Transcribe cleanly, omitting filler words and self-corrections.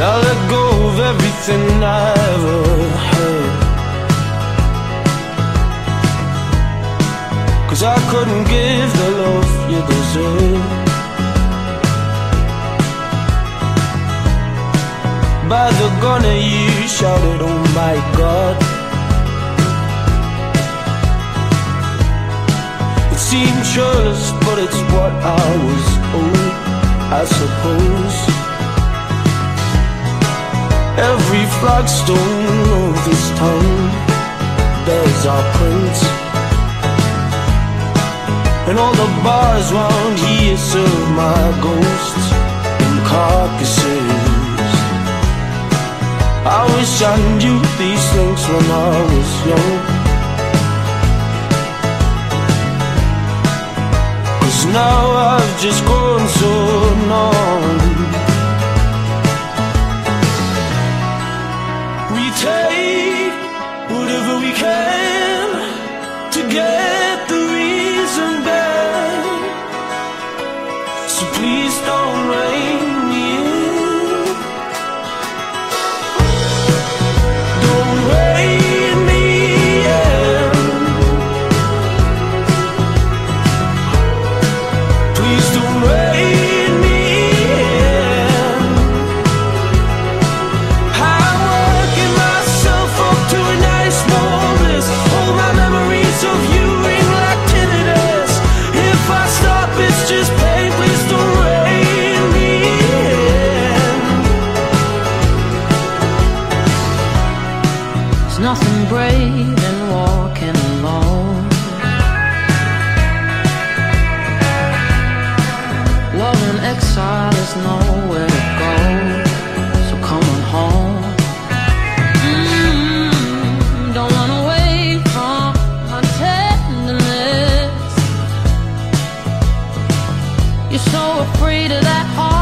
I let go of everything I ever had, 'cause I couldn't give the love you deserve. By the gunner you shouted, oh my God. It seemed shirtless, but it's what I was owed, I suppose. Every flagstone of this town bears our prints, and all the bars round here serve my ghosts and carcasses. I wish I knew these things when I was young, 'cause now I've just grown so numb. We take whatever we can to get the reason back, so please don't rein me in. Don't rein me in. Please don't rein me in. I'm working myself up to a nice warm bliss. All my memories of you ring like tinnitus. If I stop, it's just pain. Please don't rein me in. There's nothing brave in walking alone. Love in exile is nowhere to go, so come on home. Don't run away from my tenderness. You're so afraid of that heart